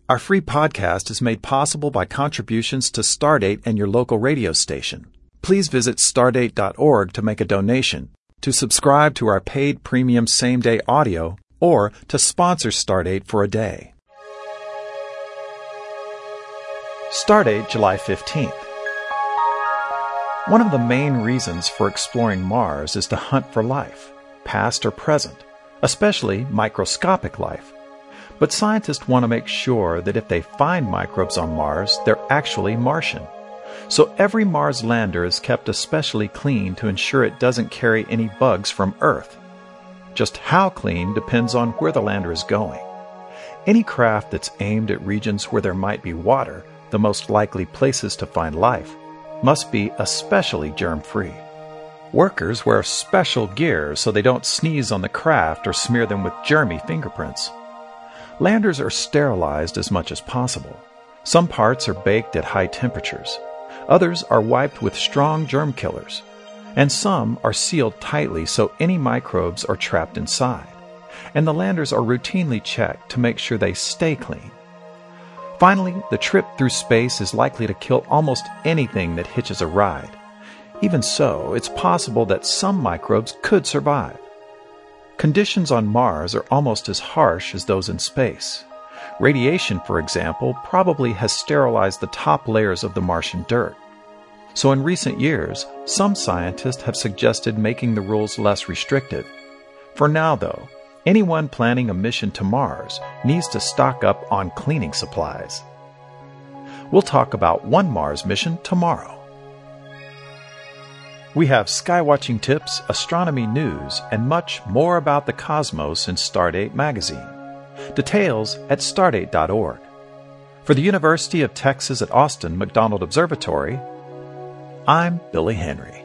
Our free podcast is made possible by contributions to Stardate and your local radio station. Please visit stardate.org to make a donation, to subscribe to our paid premium same-day audio, or to sponsor Stardate for a day. Stardate, July 15th. One of the main reasons for exploring Mars is to hunt for life, past or present, especially microscopic life. But scientists want to make sure that if they find microbes on Mars, they're actually Martian. So every Mars lander is kept especially clean to ensure it doesn't carry any bugs from Earth. Just how clean depends on where the lander is going. Any craft that's aimed at regions where there might be water, the most likely places to find life, must be especially germ-free. Workers wear special gear so they don't sneeze on the craft or smear them with germy fingerprints. Landers are sterilized as much as possible. Some parts are baked at high temperatures. Others are wiped with strong germ killers. And some are sealed tightly so any microbes are trapped inside. And the landers are routinely checked to make sure they stay clean. Finally, the trip through space is likely to kill almost anything that hitches a ride. Even so, it's possible that some microbes could survive. Conditions on Mars are almost as harsh as those in space. Radiation, for example, probably has sterilized the top layers of the Martian dirt. So in recent years, some scientists have suggested making the rules less restrictive. For now, though, anyone planning a mission to Mars needs to stock up on cleaning supplies. We'll talk about one Mars mission tomorrow. We have skywatching tips, astronomy news, and much more about the cosmos in Stardate magazine. Details at stardate.org. For the University of Texas at Austin McDonald Observatory, I'm Billy Henry.